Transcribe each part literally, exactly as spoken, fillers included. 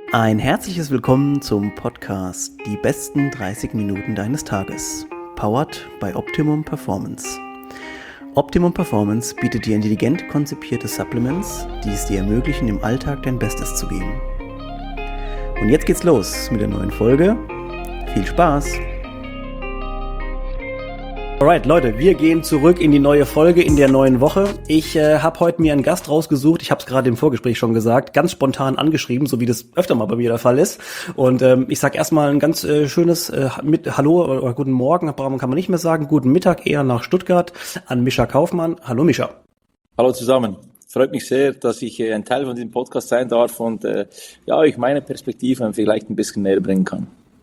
Ein herzliches Willkommen zum Podcast Die besten dreißig Minuten deines Tages, powered by Optimum Performance. Optimum Performance bietet dir intelligent konzipierte Supplements, die es dir ermöglichen, im Alltag dein Bestes zu geben. Und jetzt geht's los mit der neuen Folge. Viel Spaß! Alright, Leute, wir gehen zurück in die neue Folge, in der neuen Woche. Ich äh, habe heute mir einen Gast rausgesucht, ich habe es gerade im Vorgespräch schon gesagt, ganz spontan angeschrieben, so wie das öfter mal bei mir der Fall ist. Und ähm, ich sage erstmal ein ganz äh, schönes äh, mit Hallo oder, oder guten Morgen, kann man nicht mehr sagen, guten Mittag eher nach Stuttgart an Mischa Kaufmann. Hallo Mischa. Hallo zusammen. Freut mich sehr, dass ich äh, ein Teil von diesem Podcast sein darf und äh, ja, ich meine Perspektiven vielleicht ein bisschen näher bringen kann.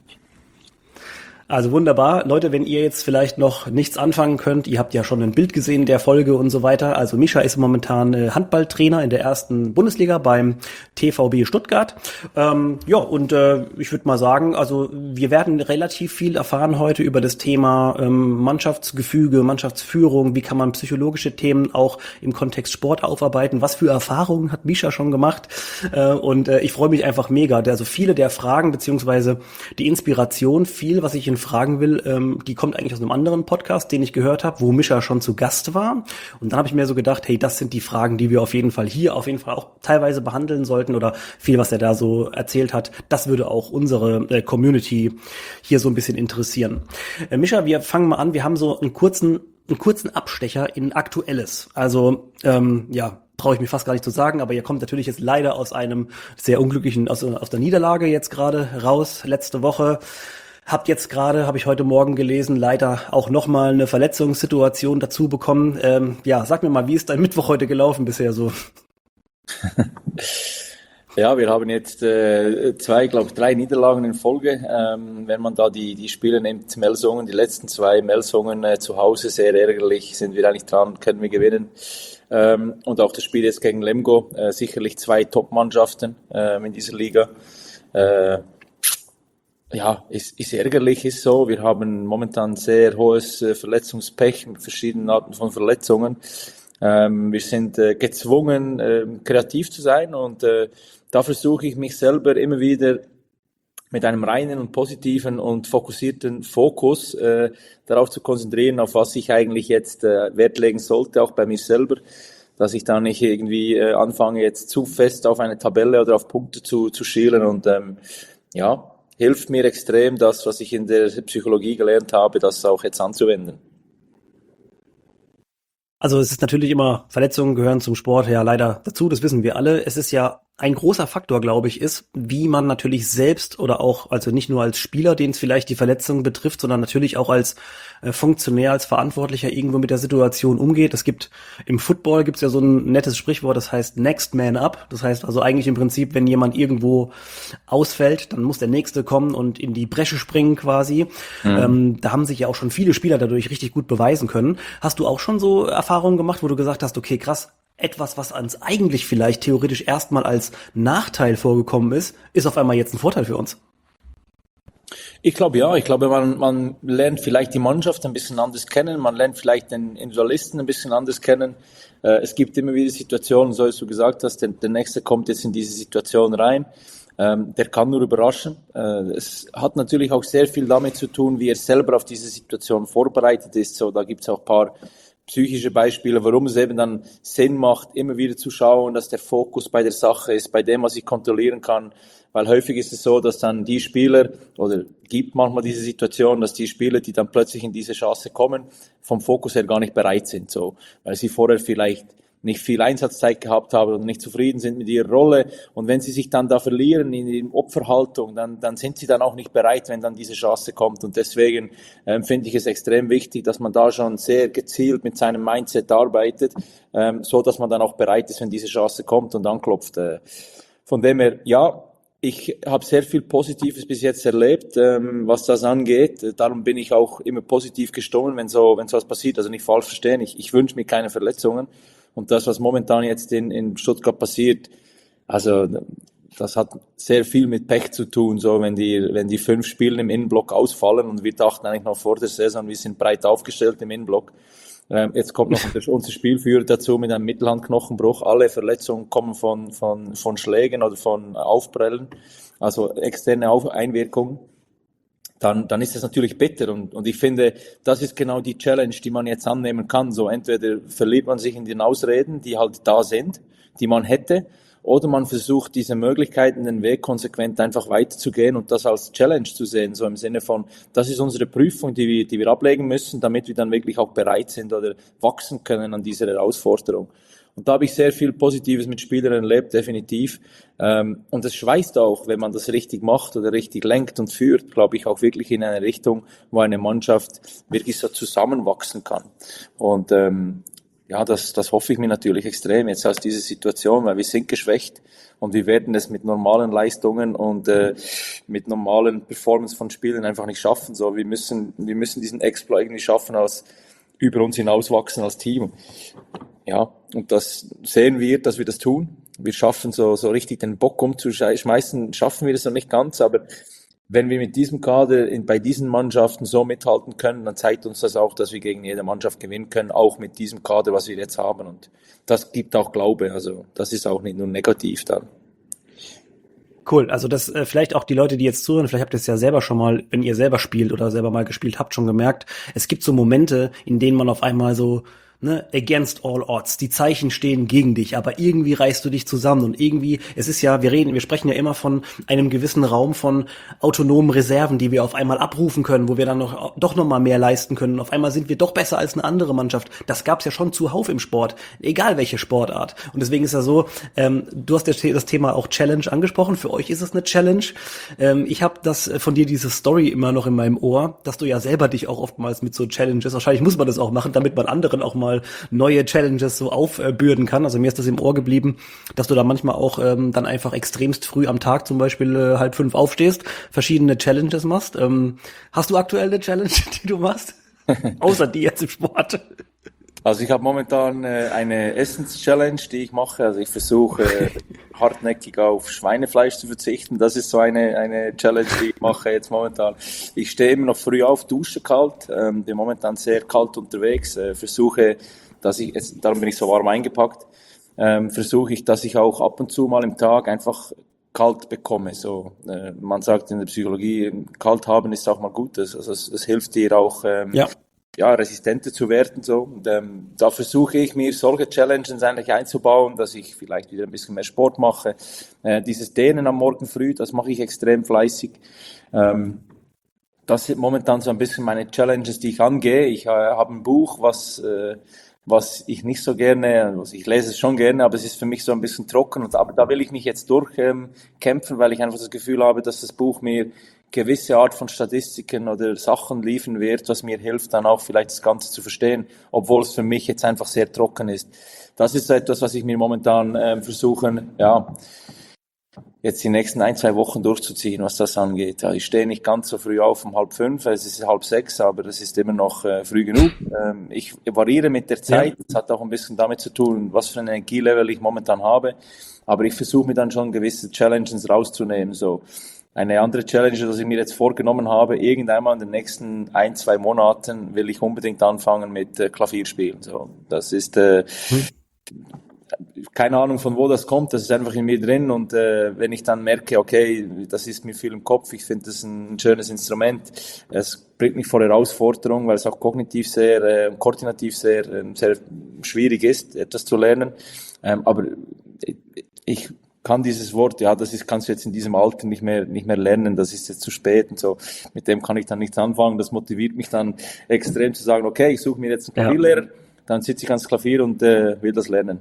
Also wunderbar. Leute, wenn ihr jetzt vielleicht noch nichts anfangen könnt, ihr habt ja schon ein Bild gesehen der Folge und so weiter. Also Mischa ist momentan äh, Handballtrainer in der ersten Bundesliga beim T V B Stuttgart. Ähm, ja, und äh, ich würde mal sagen, also wir werden relativ viel erfahren heute über das Thema ähm, Mannschaftsgefüge, Mannschaftsführung. Wie kann man psychologische Themen auch im Kontext Sport aufarbeiten? Was für Erfahrungen hat Mischa schon gemacht? Äh, und äh, ich freue mich einfach mega. Also viele der Fragen beziehungsweise die Inspiration, viel, was ich in fragen will, ähm, die kommt eigentlich aus einem anderen Podcast, den ich gehört habe, wo Mischa schon zu Gast war. Und dann habe ich mir so gedacht, hey, das sind die Fragen, die wir auf jeden Fall hier auf jeden Fall auch teilweise behandeln sollten oder viel, was er da so erzählt hat, das würde auch unsere äh, Community hier so ein bisschen interessieren. Äh, Mischa, wir fangen mal an. Wir haben so einen kurzen, einen kurzen Abstecher in Aktuelles. Also, ähm, ja, traue ich mir fast gar nicht zu sagen, aber ihr kommt natürlich jetzt leider aus einem sehr unglücklichen, aus, aus der Niederlage jetzt gerade raus, letzte Woche. Habt jetzt gerade, habe ich heute Morgen gelesen, leider auch nochmal eine Verletzungssituation dazu bekommen. Ähm, ja, sag mir mal, wie ist dein Mittwoch heute gelaufen bisher so? Ja, wir haben jetzt äh, zwei, glaube ich, drei Niederlagen in Folge. Ähm, wenn man da die die Spiele nimmt, Melsungen, die letzten zwei Melsungen äh, zu Hause, sehr ärgerlich, sind wir eigentlich dran, können wir gewinnen. Ähm, und auch das Spiel jetzt gegen Lemgo, äh, sicherlich zwei Top-Mannschaften äh, in dieser Liga. Äh, Ja, ist, ist ärgerlich, ist so. Wir haben momentan sehr hohes äh, Verletzungspech mit verschiedenen Arten von Verletzungen. Ähm, wir sind äh, gezwungen, äh, kreativ zu sein und äh, da versuche ich mich selber immer wieder mit einem reinen und positiven und fokussierten Fokus äh, darauf zu konzentrieren, auf was ich eigentlich jetzt äh, Wert legen sollte, auch bei mir selber, dass ich da nicht irgendwie äh, anfange, jetzt zu fest auf eine Tabelle oder auf Punkte zu, zu schielen und ähm, ja, hilft mir extrem, das, was ich in der Psychologie gelernt habe, das auch jetzt anzuwenden. Also es ist natürlich immer, Verletzungen gehören zum Sport ja leider dazu, das wissen wir alle. Es ist ja ein großer Faktor, glaube ich, ist, wie man natürlich selbst oder auch, also nicht nur als Spieler, den es vielleicht die Verletzung betrifft, sondern natürlich auch als äh, Funktionär, als Verantwortlicher irgendwo mit der Situation umgeht. Es gibt, im Football gibt es ja so ein nettes Sprichwort, das heißt Next Man Up. Das heißt also eigentlich im Prinzip, wenn jemand irgendwo ausfällt, dann muss der Nächste kommen und in die Bresche springen quasi. Mhm. Ähm, da haben sich ja auch schon viele Spieler dadurch richtig gut beweisen können. Hast du auch schon so Erfahrungen gemacht, wo du gesagt hast, okay, krass, etwas, was uns eigentlich vielleicht theoretisch erstmal als Nachteil vorgekommen ist, ist auf einmal jetzt ein Vorteil für uns? Ich glaube ja, ich glaube, man, man lernt vielleicht die Mannschaft ein bisschen anders kennen, man lernt vielleicht den Individualisten ein bisschen anders kennen. Äh, es gibt immer wieder Situationen, so wie du gesagt hast, der, der Nächste kommt jetzt in diese Situation rein. Ähm, der kann nur überraschen. Äh, es hat natürlich auch sehr viel damit zu tun, wie er selber auf diese Situation vorbereitet ist. So, da gibt es auch ein paar psychische Beispiele, warum es eben dann Sinn macht, immer wieder zu schauen, dass der Fokus bei der Sache ist, bei dem, was ich kontrollieren kann. Weil häufig ist es so, dass dann die Spieler, oder gibt manchmal diese Situation, dass die Spieler, die dann plötzlich in diese Chance kommen, vom Fokus her gar nicht bereit sind, so, weil sie vorher vielleicht nicht viel Einsatzzeit gehabt haben und nicht zufrieden sind mit ihrer Rolle. Und wenn sie sich dann da verlieren in der Opferhaltung, dann, dann sind sie dann auch nicht bereit, wenn dann diese Chance kommt. Und deswegen ähm, finde ich es extrem wichtig, dass man da schon sehr gezielt mit seinem Mindset arbeitet, ähm, so dass man dann auch bereit ist, wenn diese Chance kommt und anklopft. Äh, von dem her, ja, ich habe sehr viel Positives bis jetzt erlebt, ähm, was das angeht. Darum bin ich auch immer positiv gestimmt, wenn so, wenn so was passiert. Also nicht falsch verstehen, ich, ich wünsche mir keine Verletzungen. Und das, was momentan jetzt in, in Stuttgart passiert, also das hat sehr viel mit Pech zu tun, so wenn die, wenn die fünf Spiele im Innenblock ausfallen und wir dachten eigentlich noch vor der Saison, wir sind breit aufgestellt im Innenblock. Ähm, jetzt kommt noch unser Spielführer dazu mit einem Mittelhandknochenbruch. Alle Verletzungen kommen von, von, von Schlägen oder von Aufprellen, also externe Auf- Einwirkungen. Dann, dann ist es natürlich bitter. Und, und ich finde, das ist genau die Challenge, die man jetzt annehmen kann. So entweder verliert man sich in den Ausreden, die halt da sind, die man hätte, oder man versucht, diese Möglichkeiten, den Weg konsequent einfach weiterzugehen und das als Challenge zu sehen, so im Sinne von, das ist unsere Prüfung, die wir, die wir ablegen müssen, damit wir dann wirklich auch bereit sind oder wachsen können an dieser Herausforderung. Und da habe ich sehr viel Positives mit Spielern erlebt, definitiv. Und es schweißt auch, wenn man das richtig macht oder richtig lenkt und führt, glaube ich, auch wirklich in eine Richtung, wo eine Mannschaft wirklich so zusammenwachsen kann. Und ähm, ja, das, das hoffe ich mir natürlich extrem jetzt aus dieser Situation, weil wir sind geschwächt und wir werden es mit normalen Leistungen und äh, mit normalen Performance von Spielern einfach nicht schaffen. So, wir müssen, wir müssen diesen Exploit irgendwie schaffen, als über uns hinauswachsen als Team. Ja, und das sehen wir, dass wir das tun. Wir schaffen so, so richtig den Bock umzuschmeißen, schaffen wir das noch nicht ganz, aber wenn wir mit diesem Kader in, bei diesen Mannschaften so mithalten können, dann zeigt uns das auch, dass wir gegen jede Mannschaft gewinnen können, auch mit diesem Kader, was wir jetzt haben. Und das gibt auch Glaube. Also das ist auch nicht nur negativ dann. Cool, also das äh, vielleicht auch die Leute, die jetzt zuhören, vielleicht habt ihr es ja selber schon mal, wenn ihr selber spielt oder selber mal gespielt habt, schon gemerkt, es gibt so Momente, in denen man auf einmal so, ne, against all odds, die Zeichen stehen gegen dich, aber irgendwie reißt du dich zusammen und irgendwie, es ist ja, wir reden, wir sprechen ja immer von einem gewissen Raum von autonomen Reserven, die wir auf einmal abrufen können, wo wir dann noch doch noch mal mehr leisten können. Auf einmal sind wir doch besser als eine andere Mannschaft. Das gab's ja schon zuhauf im Sport, egal welche Sportart. Und deswegen ist ja so, ähm, du hast das, das Thema auch Challenge angesprochen. Für euch ist es eine Challenge. Ähm, ich habe das von dir, diese Story immer noch in meinem Ohr, dass du ja selber dich auch oftmals mit so Challenges, wahrscheinlich muss man das auch machen, damit man anderen auch mal neue Challenges so aufbürden kann. Also mir ist das im Ohr geblieben, dass du da manchmal auch ähm, dann einfach extremst früh am Tag zum Beispiel äh, halb fünf aufstehst, verschiedene Challenges machst. Ähm, hast du aktuell eine Challenge, die du machst? Außer die jetzt im Sport? Also ich habe momentan äh, eine Essens-Challenge, die ich mache. Also ich versuche äh, hartnäckig auf Schweinefleisch zu verzichten. Das ist so eine eine Challenge, die ich mache jetzt momentan. Ich stehe immer noch früh auf, dusche kalt, ähm, bin momentan sehr kalt unterwegs, äh, versuche, dass ich, jetzt, darum bin ich so warm eingepackt, ähm, versuche ich, dass ich auch ab und zu mal im Tag einfach kalt bekomme. So, äh, man sagt in der Psychologie, kalt haben ist auch mal gut. Also es, es hilft dir auch, ähm, ja. ja, resistenter zu werden, so. Und, ähm, da versuche ich mir solche Challenges eigentlich einzubauen, dass ich vielleicht wieder ein bisschen mehr Sport mache. Äh, dieses Dehnen am Morgen früh, das mache ich extrem fleißig. Ähm, das sind momentan so ein bisschen meine Challenges, die ich angehe. Ich äh, habe ein Buch, was, äh, was ich nicht so gerne, also ich lese es schon gerne, aber es ist für mich so ein bisschen trocken. Und aber da will ich mich jetzt durchkämpfen, ähm, weil ich einfach das Gefühl habe, dass das Buch mir gewisse Art von Statistiken oder Sachen liefern wird, was mir hilft, dann auch vielleicht das Ganze zu verstehen, obwohl es für mich jetzt einfach sehr trocken ist. Das ist etwas, was ich mir momentan äh, versuche, ja, jetzt die nächsten ein, zwei Wochen durchzuziehen, was das angeht. Ja, ich stehe nicht ganz so früh auf um halb fünf, es ist halb sechs, aber das ist immer noch äh, früh genug. Ähm, ich variiere mit der Zeit, das hat auch ein bisschen damit zu tun, was für ein Energielevel ich momentan habe, aber ich versuche mir dann schon gewisse Challenges rauszunehmen, so. Eine andere Challenge, die ich mir jetzt vorgenommen habe, irgendeinmal in den nächsten ein, zwei Monaten will ich unbedingt anfangen mit äh, Klavierspielen. So, das ist äh, hm. keine Ahnung, von wo das kommt, das ist einfach in mir drin und äh, wenn ich dann merke, okay, das ist mir viel im Kopf, ich finde das ein schönes Instrument, es bringt mich vor Herausforderung, weil es auch kognitiv sehr, äh, koordinativ sehr, äh, sehr schwierig ist, etwas zu lernen, ähm, aber ich kann dieses Wort, ja, das ist, kannst du jetzt in diesem Alter nicht mehr, nicht mehr lernen, das ist jetzt zu spät und so. Mit dem kann ich dann nichts anfangen. Das motiviert mich dann extrem zu sagen, okay, ich suche mir jetzt einen Klavierlehrer, ja. Dann sitze ich ans Klavier und äh, will das lernen.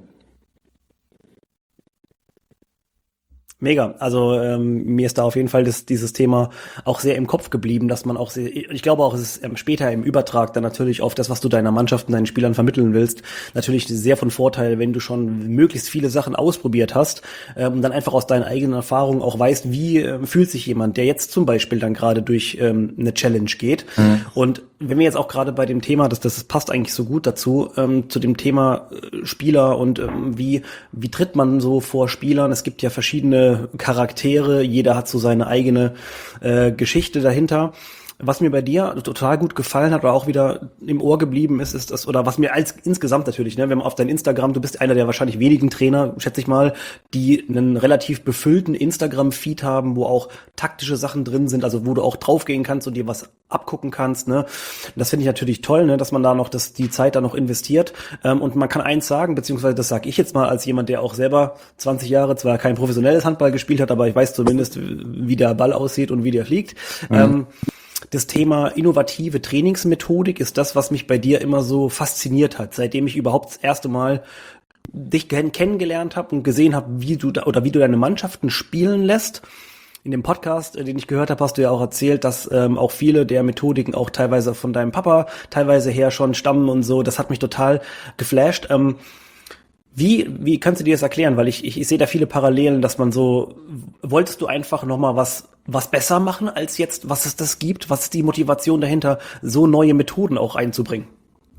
Mega, also ähm, mir ist da auf jeden Fall das, dieses Thema auch sehr im Kopf geblieben, dass man auch sehr, ich glaube auch, es ist ähm, später im Übertrag dann natürlich auf das, was du deiner Mannschaft und deinen Spielern vermitteln willst, natürlich sehr von Vorteil, wenn du schon möglichst viele Sachen ausprobiert hast ähm, und dann einfach aus deinen eigenen Erfahrungen auch weißt, wie ähm, fühlt sich jemand, der jetzt zum Beispiel dann gerade durch ähm, eine Challenge geht. Mhm. Und wenn wir jetzt auch gerade bei dem Thema, das, das passt eigentlich so gut dazu, ähm, zu dem Thema äh, Spieler und ähm, wie, wie tritt man so vor Spielern? Es gibt ja verschiedene Charaktere, jeder hat so seine eigene äh, Geschichte dahinter. was mir bei dir total gut gefallen hat oder auch wieder im Ohr geblieben ist, ist das, oder was mir als insgesamt natürlich, ne, wenn man auf dein Instagram, du bist einer der wahrscheinlich wenigen Trainer, schätze ich mal, die einen relativ befüllten Instagram-Feed haben, wo auch taktische Sachen drin sind, also wo du auch draufgehen kannst und dir was abgucken kannst, ne. Das finde ich natürlich toll, ne, dass man da noch das, die Zeit da noch investiert. Ähm, und man kann eins sagen, beziehungsweise das sage ich jetzt mal als jemand, der auch selber zwanzig Jahre zwar kein professionelles Handball gespielt hat, aber ich weiß zumindest, wie der Ball aussieht und wie der fliegt. Mhm. Ähm, Das Thema innovative Trainingsmethodik ist das, was mich bei dir immer so fasziniert hat, seitdem ich überhaupt das erste Mal dich kennengelernt habe und gesehen habe, wie du da, oder wie du deine Mannschaften spielen lässt. In dem Podcast, den ich gehört habe, hast du ja auch erzählt, dass ähm, auch viele der Methodiken auch teilweise von deinem Papa teilweise her schon stammen und so. Das hat mich total geflasht. Ähm, Wie, wie kannst du dir das erklären? Weil ich, ich, ich sehe da viele Parallelen, dass man so, wolltest du einfach nochmal was, was besser machen als jetzt, was es das gibt? Was ist die Motivation dahinter, so neue Methoden auch einzubringen?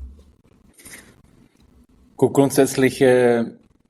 Gut, grundsätzlich, äh,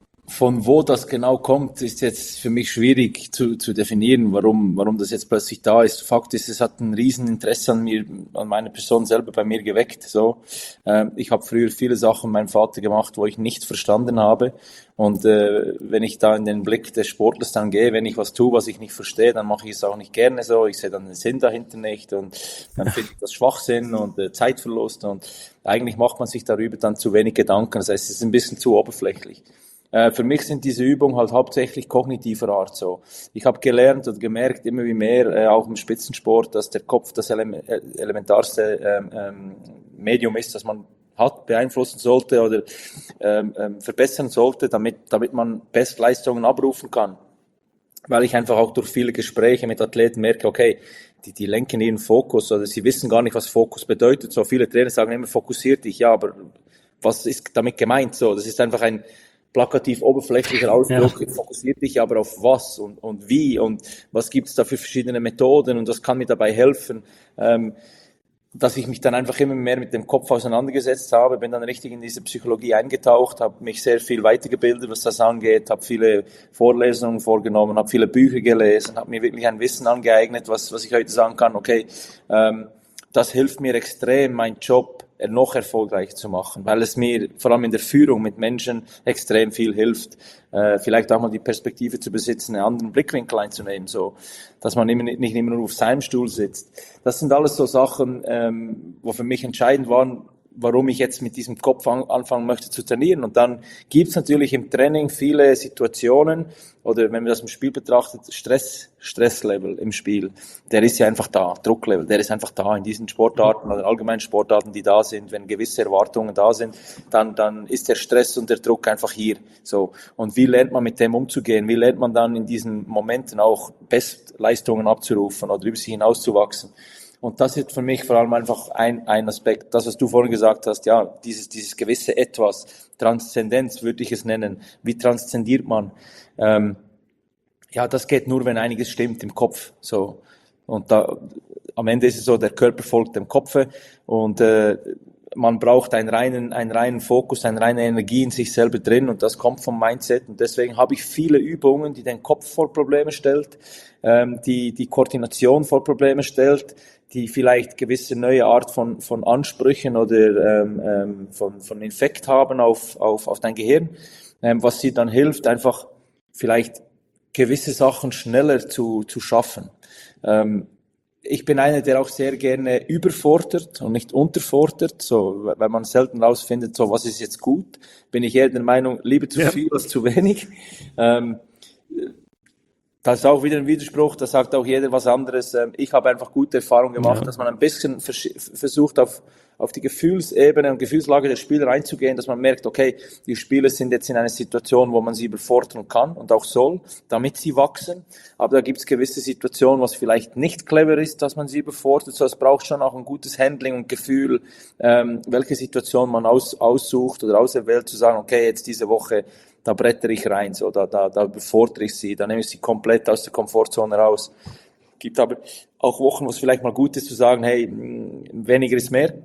von wo das genau kommt, ist jetzt für mich schwierig zu, zu definieren, warum, warum das jetzt plötzlich da ist. Fakt ist, es hat ein Rieseninteresse an mir, an meiner Person selber bei mir geweckt. So, ähm, ich habe früher viele Sachen mit meinem Vater gemacht, wo ich nicht verstanden habe. Und äh, wenn ich da in den Blick des Sportlers dann gehe, wenn ich was tue, was ich nicht verstehe, dann mache ich es auch nicht gerne so. Ich sehe dann den Sinn dahinter nicht und dann finde ich das Schwachsinn und äh, Zeitverlust und eigentlich macht man sich darüber dann zu wenig Gedanken. Das heißt, es ist ein bisschen zu oberflächlich. Äh, für mich sind diese Übungen halt hauptsächlich kognitiver Art so. Ich habe gelernt und gemerkt immer wie mehr, äh, auch im Spitzensport, dass der Kopf das ele- elementarste ähm, ähm, Medium ist, das man hat, beeinflussen sollte oder ähm, ähm, verbessern sollte, damit, damit man Bestleistungen abrufen kann. Weil ich einfach auch durch viele Gespräche mit Athleten merke, okay, die, die lenken ihren Fokus oder sie wissen gar nicht, was Fokus bedeutet. So viele Trainer sagen immer, fokussier dich, ja, aber was ist damit gemeint? So, das ist einfach ein plakativ oberflächlicher Ausdruck, ja. Fokussiert dich aber auf was und, und wie und was gibt es da für verschiedene Methoden und was kann mir dabei helfen, ähm, dass ich mich dann einfach immer mehr mit dem Kopf auseinandergesetzt habe, bin dann richtig in diese Psychologie eingetaucht, habe mich sehr viel weitergebildet, was das angeht, habe viele Vorlesungen vorgenommen, habe viele Bücher gelesen, habe mir wirklich ein Wissen angeeignet, was, was ich heute sagen kann, okay, ähm, das hilft mir extrem, meinen Job noch erfolgreicher zu machen, weil es mir vor allem in der Führung mit Menschen extrem viel hilft, äh, vielleicht auch mal die Perspektive zu besitzen, einen anderen Blickwinkel einzunehmen, so, dass man immer, nicht immer nur auf seinem Stuhl sitzt. Das sind alles so Sachen, ähm, wo für mich entscheidend waren, warum ich jetzt mit diesem Kopf an, anfangen möchte zu trainieren. Und dann gibt's natürlich im Training viele Situationen, oder wenn man das im Spiel betrachtet, Stress, Stresslevel im Spiel, der ist ja einfach da, Drucklevel, der ist einfach da in diesen Sportarten oder allgemeinen Sportarten, die da sind. Wenn gewisse Erwartungen da sind, dann, dann ist der Stress und der Druck einfach hier. So. Und wie lernt man mit dem umzugehen? Wie lernt man dann in diesen Momenten auch Bestleistungen abzurufen oder über sich hinauszuwachsen? Und das ist für mich vor allem einfach ein, ein Aspekt, das, was du vorhin gesagt hast, ja, dieses, dieses gewisse Etwas, Transzendenz würde ich es nennen. Wie transzendiert man? Ähm, ja, das geht nur, wenn einiges stimmt im Kopf, so. Und da, am Ende ist es so, der Körper folgt dem Kopfe und, äh, man braucht einen reinen, einen reinen Fokus, eine reine Energie in sich selber drin und das kommt vom Mindset und deswegen habe ich viele Übungen, die den Kopf vor Probleme stellt, ähm, die die Koordination vor Probleme stellt, die vielleicht gewisse neue Art von von Ansprüchen oder ähm, ähm, von von Infekt haben auf auf auf dein Gehirn, ähm, was sie dann hilft, einfach vielleicht gewisse Sachen schneller zu zu schaffen. Ähm, Ich bin einer, der auch sehr gerne überfordert und nicht unterfordert, so, weil man selten rausfindet, so, was ist jetzt gut, bin ich eher der Meinung, lieber zu ja. viel als zu wenig. Ähm, das ist auch wieder ein Widerspruch, da sagt auch jeder was anderes. Ähm, ich habe einfach gute Erfahrungen gemacht, ja. dass man ein bisschen vers- versucht, auf, auf die Gefühlsebene und Gefühlslage der Spieler einzugehen, dass man merkt, okay, die Spieler sind jetzt in einer Situation, wo man sie überfordern kann und auch soll, damit sie wachsen. Aber da gibt es gewisse Situationen, was vielleicht nicht clever ist, dass man sie überfordert. So, es braucht schon auch ein gutes Handling und Gefühl, ähm, welche Situation man aus, aussucht oder auserwählt, zu sagen, okay, jetzt diese Woche, da brettere ich rein, so, da, da, da überfordere ich sie, da nehme ich sie komplett aus der Komfortzone raus. Gibt aber auch Wochen, wo es vielleicht mal gut ist, zu sagen, hey, weniger ist mehr.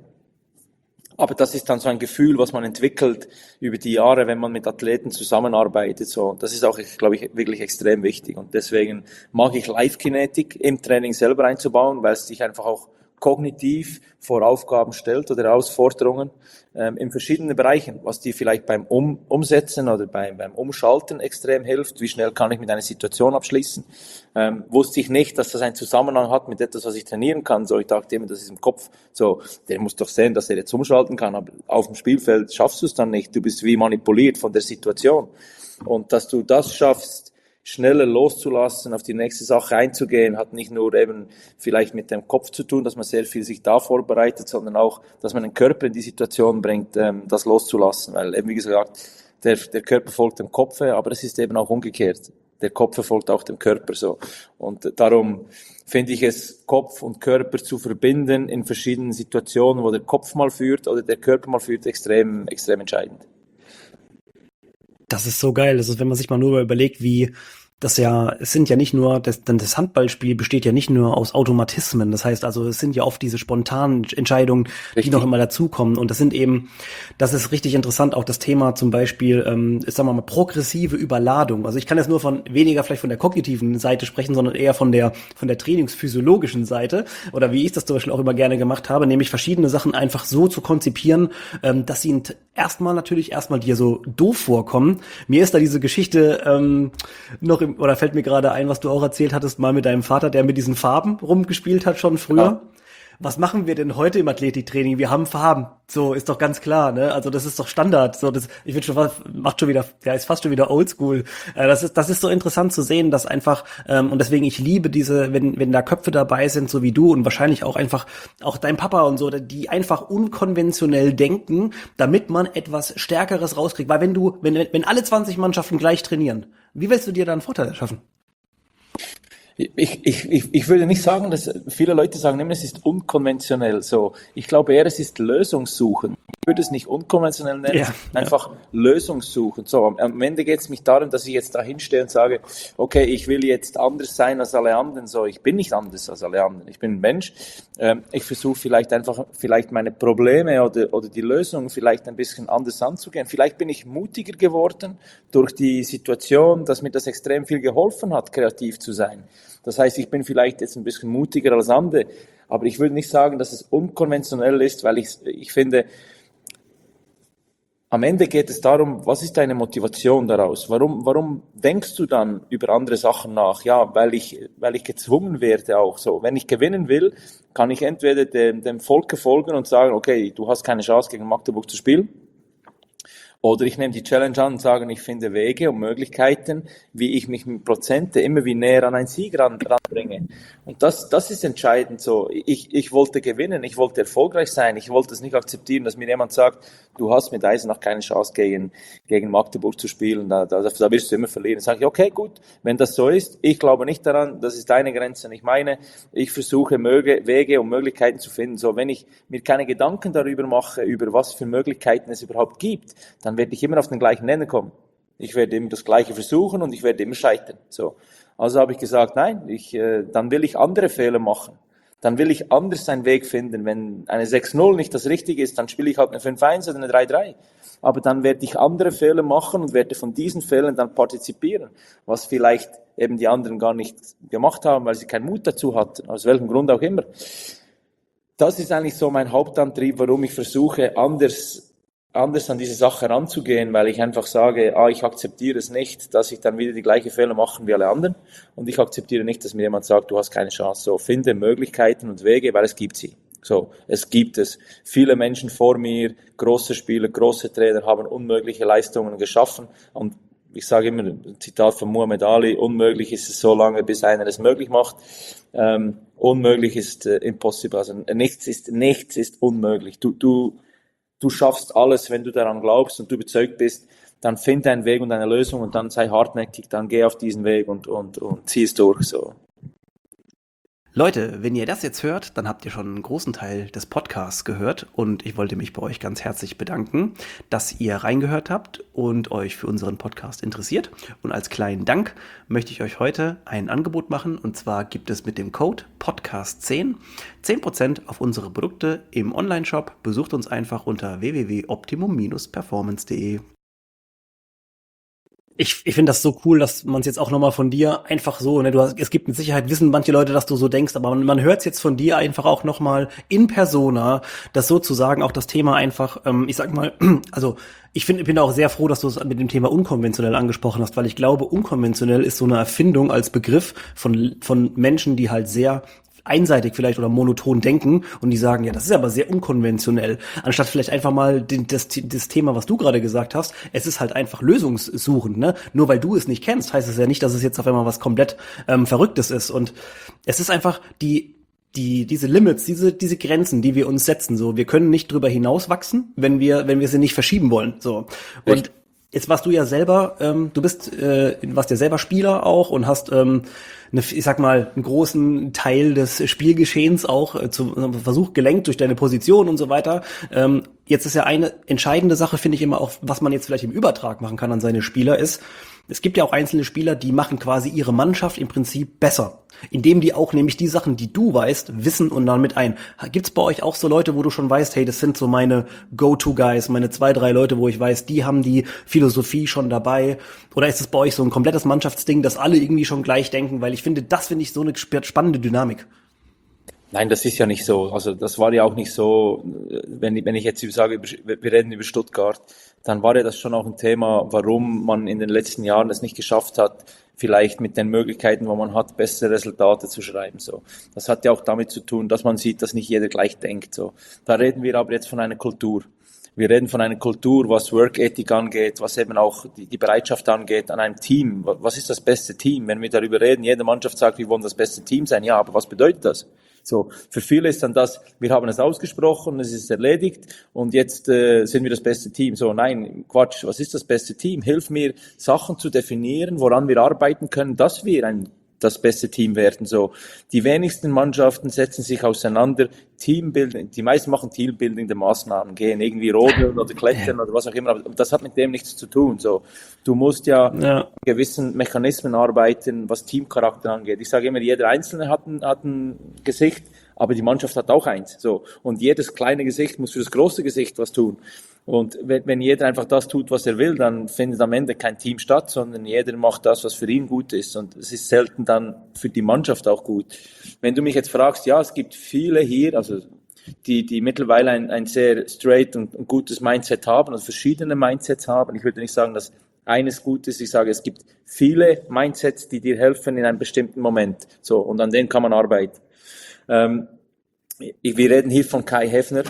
Aber das ist dann so ein Gefühl, was man entwickelt über die Jahre, wenn man mit Athleten zusammenarbeitet. So, das ist auch, glaube ich, wirklich extrem wichtig. Und deswegen mag ich Live-Kinetik im Training selber einzubauen, weil es dich einfach auch kognitiv vor Aufgaben stellt oder Herausforderungen ähm, in verschiedenen Bereichen, was die vielleicht beim um Umsetzen oder beim, beim Umschalten extrem hilft. Wie schnell kann ich mit einer Situation abschließen? Ähm, wusste ich nicht, dass das einen Zusammenhang hat mit etwas, was ich trainieren kann. So, ich dachte immer, das ist im Kopf. So, der muss doch sehen, dass er jetzt umschalten kann, aber auf dem Spielfeld schaffst du es dann nicht. Du bist wie manipuliert von der Situation. Und dass du das schaffst, schneller loszulassen, auf die nächste Sache einzugehen, hat nicht nur eben vielleicht mit dem Kopf zu tun, dass man sehr viel sich da vorbereitet, sondern auch, dass man den Körper in die Situation bringt, ähm, das loszulassen. Weil eben, wie gesagt, der, der Körper folgt dem Kopf, aber es ist eben auch umgekehrt. Der Kopf folgt auch dem Körper so. Und darum finde ich es, Kopf und Körper zu verbinden in verschiedenen Situationen, wo der Kopf mal führt oder der Körper mal führt, extrem, extrem entscheidend. Das ist so geil. Das ist, wenn man sich mal nur überlegt, wie das ja, es sind ja nicht nur, das, denn das Handballspiel besteht ja nicht nur aus Automatismen. Das heißt also, es sind ja oft diese spontanen Entscheidungen, richtig, die noch immer dazukommen. Und das sind eben, das ist richtig interessant, auch das Thema zum Beispiel, ähm, sagen wir mal, progressive Überladung. Also ich kann jetzt nur von, weniger vielleicht von der kognitiven Seite sprechen, sondern eher von der, von der trainingsphysiologischen Seite. Oder wie ich das zum Beispiel auch immer gerne gemacht habe, nämlich verschiedene Sachen einfach so zu konzipieren, ähm, dass sie erstmal natürlich erstmal dir so doof vorkommen. Mir ist da diese Geschichte ähm, noch im oder fällt mir gerade ein, was du auch erzählt hattest, mal mit deinem Vater, der mit diesen Farben rumgespielt hat schon früher. Ja. Was machen wir denn heute im Athletiktraining? Wir haben Farben. So, ist doch ganz klar, ne? Also, das ist doch Standard. So, das, ich bin schon fast, macht schon wieder, ja, ist fast schon wieder oldschool. Äh, das ist, das ist so interessant zu sehen, dass einfach, ähm, und deswegen, ich liebe diese, wenn, wenn da Köpfe dabei sind, so wie du und wahrscheinlich auch einfach, auch dein Papa und so, die einfach unkonventionell denken, damit man etwas Stärkeres rauskriegt. Weil wenn du, wenn, wenn alle zwanzig Mannschaften gleich trainieren, wie willst du dir da einen Vorteil schaffen? Ich, ich, ich, ich würde nicht sagen, dass viele Leute sagen, es ist unkonventionell so. Ich glaube eher, es ist Lösungssuchen. Ich würde es nicht unkonventionell nennen, ja, einfach ja. Lösungssuchen. So, am, am Ende geht es mich darum, dass ich jetzt da hinstehe und sage, okay, ich will jetzt anders sein als alle anderen. So, ich bin nicht anders als alle anderen. Ich bin ein Mensch. Ähm, ich versuche vielleicht einfach, vielleicht meine Probleme oder, oder die Lösungen vielleicht ein bisschen anders anzugehen. Vielleicht bin ich mutiger geworden durch die Situation, dass mir das extrem viel geholfen hat, kreativ zu sein. Das heißt, ich bin vielleicht jetzt ein bisschen mutiger als andere, aber ich würde nicht sagen, dass es unkonventionell ist, weil ich, ich finde, am Ende geht es darum, was ist deine Motivation daraus? Warum, warum denkst du dann über andere Sachen nach? Ja, weil ich, weil ich gezwungen werde auch so. Wenn ich gewinnen will, kann ich entweder dem, dem Volke folgen und sagen, okay, du hast keine Chance gegen Magdeburg zu spielen. Oder ich nehme die Challenge an und sage, ich finde Wege und Möglichkeiten, wie ich mich mit Prozente immer wie näher an einen Sieg ran, ranbringe. Und das, das ist entscheidend so. Ich, ich wollte gewinnen, ich wollte erfolgreich sein, ich wollte es nicht akzeptieren, dass mir jemand sagt, du hast mit Eisenach keine Chance gegen, gegen Magdeburg zu spielen, da, da, da wirst du immer verlieren. Dann sage ich, okay, gut, wenn das so ist, ich glaube nicht daran, das ist deine Grenze, nicht meine. Ich versuche Möge, Wege und Möglichkeiten zu finden. So, wenn ich mir keine Gedanken darüber mache, über was für Möglichkeiten es überhaupt gibt, dann werde ich immer auf den gleichen Nenner kommen. Ich werde immer das Gleiche versuchen und ich werde immer scheitern. So. Also habe ich gesagt, nein, ich, äh, dann will ich andere Fehler machen. Dann will ich anders einen Weg finden. Wenn eine sechs null nicht das Richtige ist, dann spiele ich halt eine fünf eins oder eine drei drei. Aber dann werde ich andere Fehler machen und werde von diesen Fehlern dann partizipieren, was vielleicht eben die anderen gar nicht gemacht haben, weil sie keinen Mut dazu hatten, aus welchem Grund auch immer. Das ist eigentlich so mein Hauptantrieb, warum ich versuche, anders anders an diese Sache heranzugehen, weil ich einfach sage, ah, ich akzeptiere es nicht, dass ich dann wieder die gleichen Fehler mache wie alle anderen und ich akzeptiere nicht, dass mir jemand sagt, du hast keine Chance. So, finde Möglichkeiten und Wege, weil es gibt sie. So, es gibt es. Viele Menschen vor mir, große Spieler, große Trainer haben unmögliche Leistungen geschaffen und ich sage immer, ein Zitat von Muhammad Ali, unmöglich ist es so lange, bis einer es möglich macht. Ähm, unmöglich ist äh, impossible, also nichts ist, nichts ist unmöglich. Du, du, Du schaffst alles, wenn du daran glaubst und du überzeugt bist, dann finde einen Weg und eine Lösung und dann sei hartnäckig, dann geh auf diesen Weg und, und, und zieh es durch, so. Leute, wenn ihr das jetzt hört, dann habt ihr schon einen großen Teil des Podcasts gehört und ich wollte mich bei euch ganz herzlich bedanken, dass ihr reingehört habt und euch für unseren Podcast interessiert. Und als kleinen Dank möchte ich euch heute ein Angebot machen und zwar gibt es mit dem Code Podcast zehn zehn Prozent auf unsere Produkte im Onlineshop. Besucht uns einfach unter w w w punkt optimum Bindestrich performance punkt de. Ich, ich finde das so cool, dass man es jetzt auch nochmal von dir einfach so, ne, du hast, es gibt mit Sicherheit, wissen manche Leute, dass du so denkst, aber man, man hört es jetzt von dir einfach auch nochmal in Persona, dass sozusagen auch das Thema einfach, ähm, ich sag mal, also ich finde, bin auch sehr froh, dass du es mit dem Thema unkonventionell angesprochen hast, weil ich glaube, unkonventionell ist so eine Erfindung als Begriff von, von Menschen, die halt sehr einseitig vielleicht oder monoton denken und die sagen, ja, das ist aber sehr unkonventionell, anstatt vielleicht einfach mal den, das, das Thema, was du gerade gesagt hast, es ist halt einfach lösungssuchend, ne? Nur weil du es nicht kennst, heißt es ja nicht, dass es jetzt auf einmal was komplett ähm, Verrücktes ist und es ist einfach die die diese Limits, diese diese Grenzen, die wir uns setzen, so wir können nicht drüber hinauswachsen, wenn wir wenn wir sie nicht verschieben wollen, so. Und jetzt warst du ja selber, ähm, du bist, äh, warst ja selber Spieler auch und hast, ähm, eine, ich sag mal, einen großen Teil des Spielgeschehens auch äh, zum äh, Versuch gelenkt durch deine Position und so weiter. Ähm, jetzt ist ja eine entscheidende Sache, finde ich immer auch, was man jetzt vielleicht im Übertrag machen kann an seine Spieler, ist, es gibt ja auch einzelne Spieler, die machen quasi ihre Mannschaft im Prinzip besser, indem die auch nämlich die Sachen, die du weißt, wissen und dann mit ein. Gibt's bei euch auch so Leute, wo du schon weißt, hey, das sind so meine Go-To-Guys, meine zwei, drei Leute, wo ich weiß, die haben die Philosophie schon dabei? Oder ist es bei euch so ein komplettes Mannschaftsding, dass alle irgendwie schon gleich denken? Weil ich finde, das finde ich so eine spannende Dynamik. Nein, das ist ja nicht so. Also das war ja auch nicht so, wenn ich, wenn ich jetzt sage, wir reden über Stuttgart, dann war ja das schon auch ein Thema, warum man in den letzten Jahren es nicht geschafft hat, vielleicht mit den Möglichkeiten, wo man hat, bessere Resultate zu schreiben. So, das hat ja auch damit zu tun, dass man sieht, dass nicht jeder gleich denkt. So, da reden wir aber jetzt von einer Kultur. Wir reden von einer Kultur, was Work Ethic angeht, was eben auch die, die Bereitschaft angeht an einem Team. Was ist das beste Team? Wenn wir darüber reden, jede Mannschaft sagt, wir wollen das beste Team sein. Ja, aber was bedeutet das? So, für viele ist dann das, wir haben es ausgesprochen, es ist erledigt und jetzt äh, sind wir das beste Team. So, nein, Quatsch, was ist das beste Team? Hilf mir, Sachen zu definieren, woran wir arbeiten können, dass wir ein das beste Team werden. So, die wenigsten Mannschaften setzen sich auseinander, Teambuilding, die meisten machen teambildende Maßnahmen, gehen irgendwie rodeln oder klettern oder was auch immer, aber das hat mit dem nichts zu tun. So, du musst ja, ja. mit gewissen Mechanismen arbeiten, was Teamcharakter angeht. Ich sage immer, jeder Einzelne hat ein, hat ein Gesicht, aber die Mannschaft hat auch eins. So, und jedes kleine Gesicht muss für das große Gesicht was tun. Und wenn, wenn jeder einfach das tut, was er will, dann findet am Ende kein Team statt, sondern jeder macht das, was für ihn gut ist. Und es ist selten dann für die Mannschaft auch gut. Wenn du mich jetzt fragst, ja, es gibt viele hier, also die, die mittlerweile ein, ein sehr straight und, und gutes Mindset haben, also verschiedene Mindsets haben. Ich würde nicht sagen, dass eines gut ist. Ich sage, es gibt viele Mindsets, die dir helfen in einem bestimmten Moment. So, und an denen kann man arbeiten. Ähm, wir reden hier von Kai Heffner,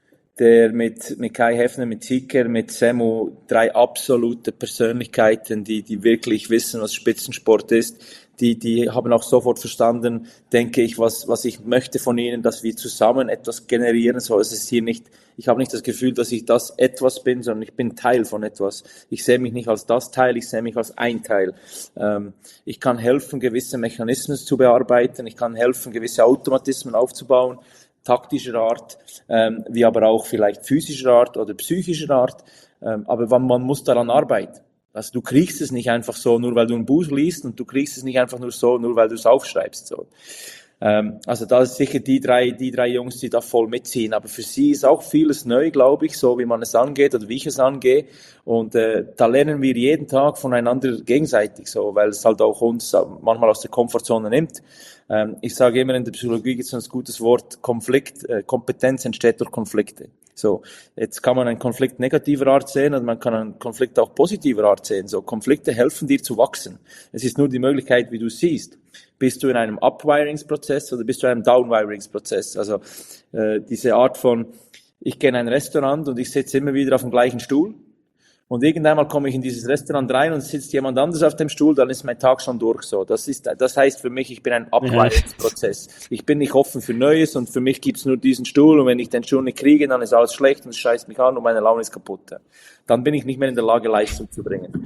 der mit, mit Kai Heffner, mit Zicker, mit Samu, drei absolute Persönlichkeiten, die, die wirklich wissen, was Spitzensport ist. Die, die haben auch sofort verstanden, denke ich, was, was ich möchte von ihnen, dass wir zusammen etwas generieren. So, es ist hier nicht, ich habe nicht das Gefühl, dass ich das etwas bin, sondern ich bin Teil von etwas. Ich sehe mich nicht als das Teil, ich sehe mich als ein Teil. Ähm, ich kann helfen, gewisse Mechanismen zu bearbeiten. Ich kann helfen, gewisse Automatismen aufzubauen, taktischer Art, ähm, wie aber auch vielleicht physischer Art oder psychischer Art. Ähm, aber man muss daran arbeiten. Also du kriegst es nicht einfach so, nur weil du ein Buch liest, und du kriegst es nicht einfach nur so, nur weil du es aufschreibst. So. Ähm, also da ist sicher die drei, die drei Jungs, die da voll mitziehen. Aber für sie ist auch vieles neu, glaube ich, so wie man es angeht oder wie ich es angehe. Und äh, da lernen wir jeden Tag voneinander gegenseitig, so, weil es halt auch uns manchmal aus der Komfortzone nimmt. Ähm, ich sage immer, in der Psychologie gibt es ein gutes Wort, Konflikt, äh, Kompetenz entsteht durch Konflikte. So, jetzt kann man einen Konflikt negativer Art sehen und man kann einen Konflikt auch positiver Art sehen. So, Konflikte helfen dir zu wachsen. Es ist nur die Möglichkeit, wie du siehst. Bist du in einem Upwiringsprozess oder bist du in einem Downwiringsprozess? Also äh, diese Art von, ich gehe in ein Restaurant und ich sitze immer wieder auf dem gleichen Stuhl. Und irgendwann mal komme ich in dieses Restaurant rein und sitzt jemand anders auf dem Stuhl, dann ist mein Tag schon durch. So, das ist, das heißt für mich, ich bin ein Abweichungsprozess. Ich bin nicht offen für Neues und für mich gibt's nur diesen Stuhl und wenn ich den Stuhl nicht kriege, dann ist alles schlecht und es scheißt mich an und meine Laune ist kaputt. Dann bin ich nicht mehr in der Lage, Leistung zu bringen.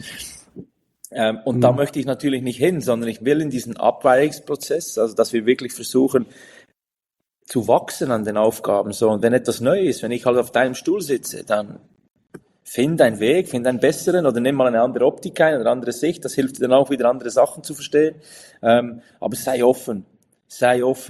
Ähm, und mhm. da möchte ich natürlich nicht hin, sondern ich will in diesen Abweichungsprozess, also dass wir wirklich versuchen, zu wachsen an den Aufgaben. So, und wenn etwas neu ist, wenn ich halt auf deinem Stuhl sitze, dann find einen Weg, find einen besseren oder nimm mal eine andere Optik ein, eine andere Sicht. Das hilft dir dann auch wieder, andere Sachen zu verstehen. Ähm, aber sei offen, sei offen.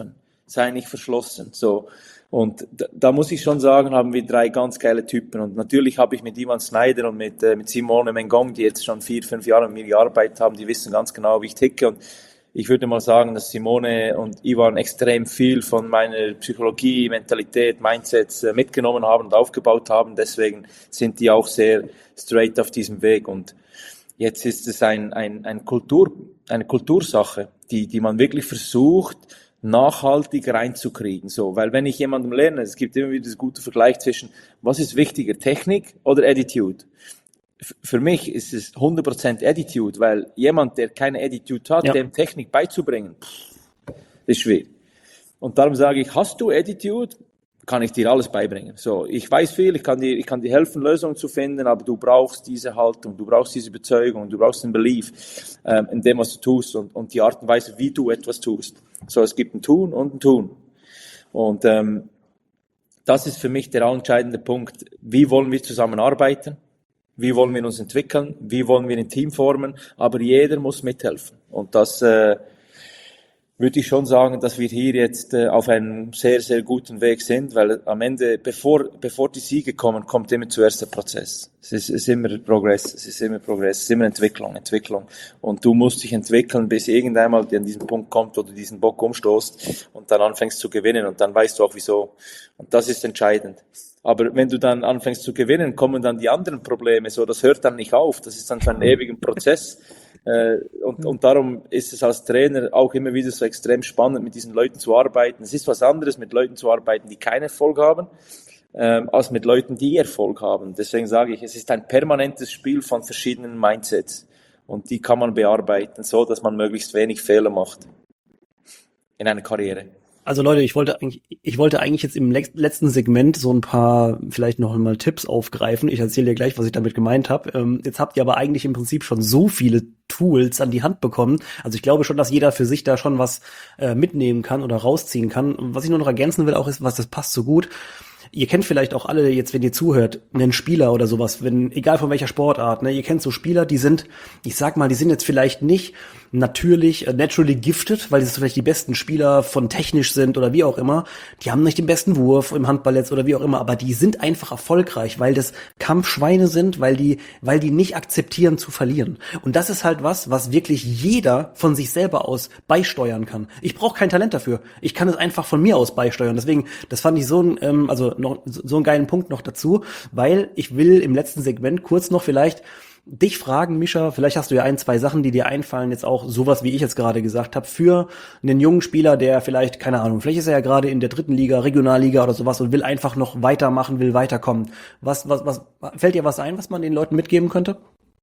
sei nicht verschlossen. So. Und da, da muss ich schon sagen, haben wir drei ganz geile Typen. Und natürlich habe ich mit Ivan Snyder und mit, äh, mit Simone Mengong, die jetzt schon vier, fünf Jahre mit mir gearbeitet haben, die wissen ganz genau, wie ich ticke. Und ich würde mal sagen, dass Simone und Ivan extrem viel von meiner Psychologie, Mentalität, Mindsets äh, mitgenommen haben und aufgebaut haben. Deswegen sind die auch sehr straight auf diesem Weg. Und jetzt ist es ein, ein, ein Kultur, eine Kultursache, die, die man wirklich versucht, nachhaltig reinzukriegen. So, weil wenn ich jemandem lerne, es gibt immer wieder das gute Vergleich zwischen, was ist wichtiger, Technik oder Attitude? Für mich ist es hundert Prozent Attitude, weil jemand, der keine Attitude hat, ja. dem Technik beizubringen, pff, ist schwierig. Und darum sage ich, hast du Attitude, kann ich dir alles beibringen. So, ich weiß viel, ich kann dir, ich kann dir helfen, Lösungen zu finden, aber du brauchst diese Haltung, du brauchst diese Überzeugung, du brauchst den Belief ähm, in dem, was du tust und, und die Art und Weise, wie du etwas tust. So, es gibt ein Tun und ein Tun. Und ähm, das ist für mich der entscheidende Punkt. Wie wollen wir zusammenarbeiten? Wie wollen wir uns entwickeln? Wie wollen wir ein Team formen? Aber jeder muss mithelfen. Und das äh, würde ich schon sagen, dass wir hier jetzt äh, auf einem sehr, sehr guten Weg sind, weil am Ende, bevor, bevor die Siege kommen, kommt immer zuerst der Prozess. Es ist, es ist immer Progress, es ist immer Progress, es ist immer Entwicklung, Entwicklung. Und du musst dich entwickeln, bis irgendwann mal an diesen Punkt kommt, wo du diesen Bock umstoßt und dann anfängst zu gewinnen und dann weißt du auch wieso. Und das ist entscheidend. Aber wenn du dann anfängst zu gewinnen, kommen dann die anderen Probleme, so, das hört dann nicht auf, das ist dann so ein ewiger Prozess. Äh, und, und darum ist es als Trainer auch immer wieder so extrem spannend, mit diesen Leuten zu arbeiten. Es ist was anderes, mit Leuten zu arbeiten, die keinen Erfolg haben, ähm, als mit Leuten, die Erfolg haben. Deswegen sage ich, es ist ein permanentes Spiel von verschiedenen Mindsets. Und die kann man bearbeiten, so dass man möglichst wenig Fehler macht in einer Karriere. Also Leute, ich wollte eigentlich, ich wollte eigentlich jetzt im letzten Segment so ein paar vielleicht noch mal Tipps aufgreifen. Ich erzähle dir gleich, was ich damit gemeint habe. Ähm, jetzt habt ihr aber eigentlich im Prinzip schon so viele Tools an die Hand bekommen. Also ich glaube schon, dass jeder für sich da schon was äh, mitnehmen kann oder rausziehen kann. Und was ich nur noch ergänzen will auch ist, was das passt so gut. Ihr kennt vielleicht auch alle jetzt, wenn ihr zuhört, einen Spieler oder sowas, wenn, egal von welcher Sportart, ne, ihr kennt so Spieler, die sind, ich sag mal, die sind jetzt vielleicht nicht natürlich, uh, naturally gifted, weil das vielleicht die besten Spieler von technisch sind oder wie auch immer. Die haben nicht den besten Wurf im Handball jetzt oder wie auch immer, aber die sind einfach erfolgreich, weil das Kampfschweine sind, weil die, weil die nicht akzeptieren zu verlieren. Und das ist halt was, was wirklich jeder von sich selber aus beisteuern kann. Ich brauche kein Talent dafür. Ich kann es einfach von mir aus beisteuern. Deswegen, das fand ich so ein, ähm, also noch so einen geilen Punkt noch dazu, weil ich will im letzten Segment kurz noch vielleicht dich fragen, Mischa, vielleicht hast du ja ein, zwei Sachen, die dir einfallen, jetzt auch sowas, wie ich jetzt gerade gesagt habe, für einen jungen Spieler, der vielleicht, keine Ahnung, vielleicht ist er ja gerade in der dritten Liga, Regionalliga oder sowas und will einfach noch weitermachen, will weiterkommen. Was, was, was, fällt dir was ein, was man den Leuten mitgeben könnte?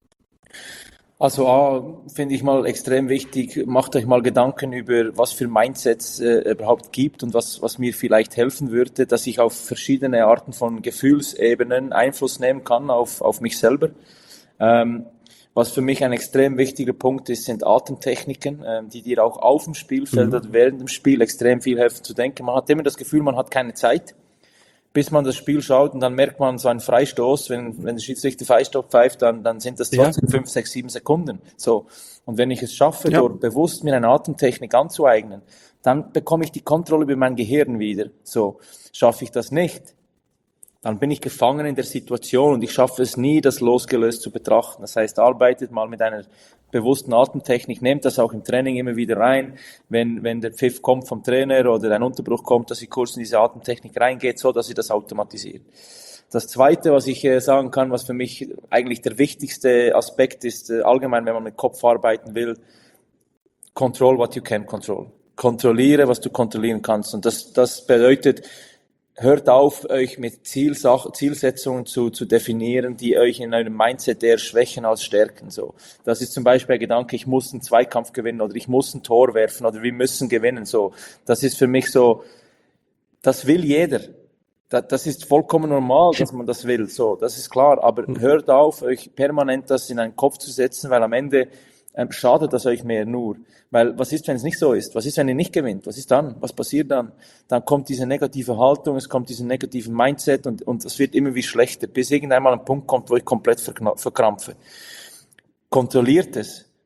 Also A, finde ich mal extrem wichtig, macht euch mal Gedanken über, was für Mindsets äh, überhaupt gibt und was, was mir vielleicht helfen würde, dass ich auf verschiedene Arten von Gefühlsebenen Einfluss nehmen kann auf, auf mich selber. Ähm, was für mich ein extrem wichtiger Punkt ist, sind Atemtechniken, ähm, die dir auch auf dem Spielfeld mhm. oder während dem Spiel extrem viel helfen zu denken. Man hat immer das Gefühl, man hat keine Zeit, bis man das Spiel schaut und dann merkt man so einen Freistoß, wenn, wenn der Schiedsrichter Freistoß pfeift, dann, dann sind das trotzdem fünf, sechs, sieben Sekunden. So. Und wenn ich es schaffe, ja. dort bewusst mir eine Atemtechnik anzueignen, dann bekomme ich die Kontrolle über mein Gehirn wieder. So. Schaffe ich das nicht, dann bin ich gefangen in der Situation und ich schaffe es nie, das losgelöst zu betrachten. Das heißt, arbeitet mal mit einer bewussten Atemtechnik, nehmt das auch im Training immer wieder rein, wenn, wenn der Pfiff kommt vom Trainer oder ein Unterbruch kommt, dass ihr kurz in diese Atemtechnik reingeht, so dass ihr das automatisiert. Das Zweite, was ich äh, sagen kann, was für mich eigentlich der wichtigste Aspekt ist, äh, allgemein, wenn man mit Kopf arbeiten will, control what you can control. Kontrolliere, was du kontrollieren kannst. Und das, das bedeutet, hört auf, euch mit Zielsach- Zielsetzungen zu, zu definieren, die euch in eurem Mindset eher schwächen als stärken. So, das ist zum Beispiel der Gedanke, ich muss einen Zweikampf gewinnen oder ich muss ein Tor werfen oder wir müssen gewinnen. So, das ist für mich so, das will jeder. Das, das ist vollkommen normal, dass man das will. So, das ist klar. Aber hört auf, euch permanent das in einen Kopf zu setzen, weil am Ende ähm, schadet das euch mehr nur. Weil was ist, wenn es nicht so ist? Was ist, wenn ihr nicht gewinnt? Was ist dann? Was passiert dann? Dann kommt diese negative Haltung, es kommt diese negative Mindset und, und es wird immer wie schlechter, bis irgendwann mal ein Punkt kommt, wo ich komplett verkrampfe. Kontrolliert es.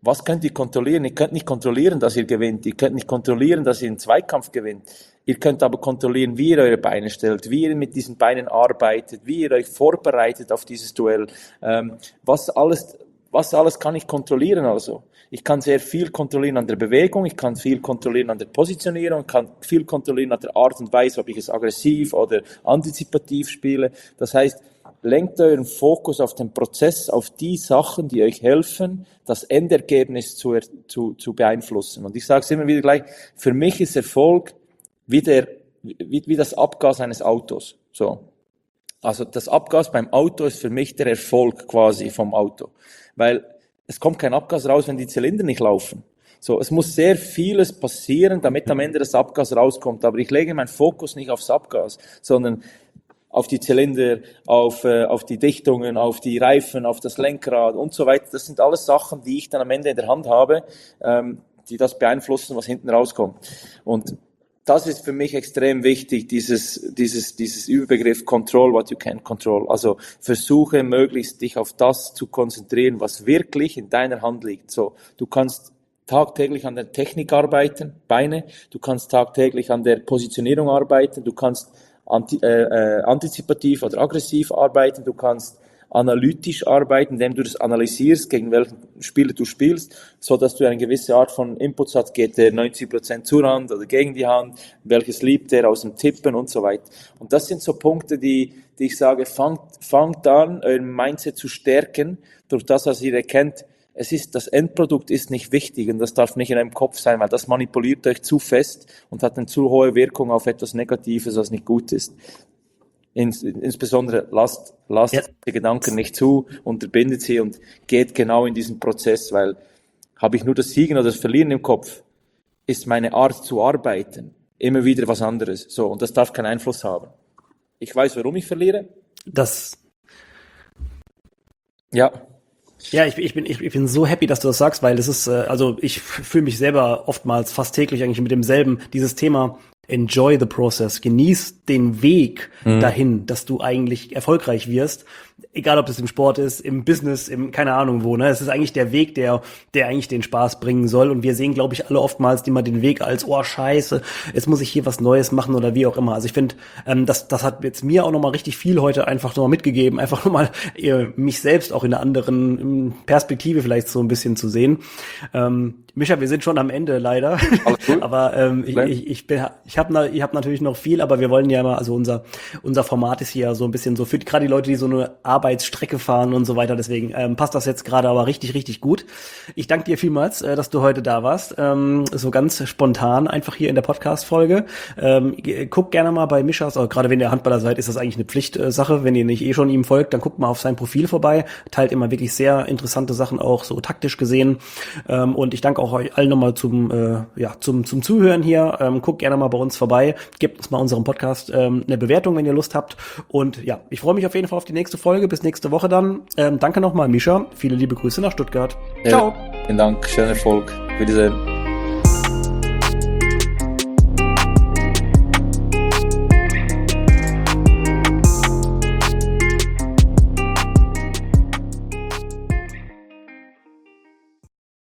Was könnt ihr kontrollieren? Ihr könnt nicht kontrollieren, dass ihr gewinnt. Ihr könnt nicht kontrollieren, dass ihr einen Zweikampf gewinnt. Ihr könnt aber kontrollieren, wie ihr eure Beine stellt, wie ihr mit diesen Beinen arbeitet, wie ihr euch vorbereitet auf dieses Duell. Ähm, was alles, was alles kann ich kontrollieren also? Ich kann sehr viel kontrollieren an der Bewegung, ich kann viel kontrollieren an der Positionierung, ich kann viel kontrollieren an der Art und Weise, ob ich es aggressiv oder antizipativ spiele. Das heißt, lenkt euren Fokus auf den Prozess, auf die Sachen, die euch helfen, das Endergebnis zu, zu, zu beeinflussen. Und ich sage es immer wieder gleich, für mich ist Erfolg wie, der, wie, wie das Abgas eines Autos. So. Also das Abgas beim Auto ist für mich der Erfolg quasi vom Auto. Weil es kommt kein Abgas raus, wenn die Zylinder nicht laufen. So, es muss sehr vieles passieren, damit am Ende das Abgas rauskommt. Aber ich lege meinen Fokus nicht aufs Abgas, sondern auf die Zylinder, auf, äh, auf die Dichtungen, auf die Reifen, auf das Lenkrad und so weiter. Das sind alles Sachen, die ich dann am Ende in der Hand habe, ähm, die das beeinflussen, was hinten rauskommt. Und das ist für mich extrem wichtig, dieses, dieses, dieses Überbegriff Control what you can control. Also versuche möglichst dich auf das zu konzentrieren, was wirklich in deiner Hand liegt. So, du kannst tagtäglich an der Technik arbeiten, Beine, du kannst tagtäglich an der Positionierung arbeiten, du kannst anti, äh, äh, antizipativ oder aggressiv arbeiten, du kannst analytisch arbeiten, indem du das analysierst, gegen welchen Spieler du spielst, so dass du eine gewisse Art von Inputs hast, geht der neunzig Prozent zur Hand oder gegen die Hand, welches liebt er aus dem Tippen und so weiter. Und das sind so Punkte, die, die ich sage, fangt, fangt an, euren Mindset zu stärken, durch das, was ihr erkennt, es ist, das Endprodukt ist nicht wichtig und das darf nicht in eurem Kopf sein, weil das manipuliert euch zu fest und hat eine zu hohe Wirkung auf etwas Negatives, was nicht gut ist. Ins, insbesondere lasst, lasst ja. die Gedanken nicht zu, unterbindet sie und geht genau in diesen Prozess, weil habe ich nur das Siegen oder das Verlieren im Kopf, ist meine Art zu arbeiten immer wieder was anderes. So, und das darf keinen Einfluss haben. Ich weiß, warum ich verliere. Das. Ja. Ja, ich, ich bin ich, ich bin so happy, dass du das sagst, weil es ist, äh, also ich fühle mich selber oftmals fast täglich eigentlich mit demselben, dieses Thema enjoy the process, genieß den Weg mhm. dahin, dass du eigentlich erfolgreich wirst, egal ob es im Sport ist, im Business, im keine Ahnung wo, ne? Es ist eigentlich der Weg, der der eigentlich den Spaß bringen soll und wir sehen, glaube ich, alle oftmals immer den Weg als, oh Scheiße, jetzt muss ich hier was Neues machen oder wie auch immer. Also ich finde, ähm, das das hat jetzt mir auch nochmal richtig viel heute einfach nochmal mitgegeben, einfach nochmal äh, mich selbst auch in einer anderen Perspektive vielleicht so ein bisschen zu sehen. Ähm, Mischa, wir sind schon am Ende leider, aber ähm, ich, ich, ich bin, ich habe na, ich hab natürlich noch viel, aber wir wollen ja mal, also unser unser Format ist hier so ein bisschen so für gerade die Leute, die so eine Arbeitsstrecke fahren und so weiter, deswegen ähm, passt das jetzt gerade aber richtig, richtig gut. Ich danke dir vielmals, äh, dass du heute da warst, ähm, so ganz spontan einfach hier in der Podcast-Folge. Ähm, guckt gerne mal bei Mischas, also gerade wenn ihr Handballer seid, ist das eigentlich eine Pflichtsache, wenn ihr nicht eh schon ihm folgt, dann guckt mal auf sein Profil vorbei, teilt immer wirklich sehr interessante Sachen auch so taktisch gesehen ähm, und ich danke auch euch allen nochmal zum äh, ja zum zum Zuhören hier. Ähm, guckt gerne mal bei uns vorbei, gebt uns mal unserem Podcast ähm, eine Bewertung, wenn ihr Lust habt. Und ja, ich freue mich auf jeden Fall auf die nächste Folge. Bis nächste Woche dann. Ähm, danke nochmal, Mischa. Viele liebe Grüße nach Stuttgart. Ja, ciao. Vielen Dank. Schönen Erfolg. Wiedersehen.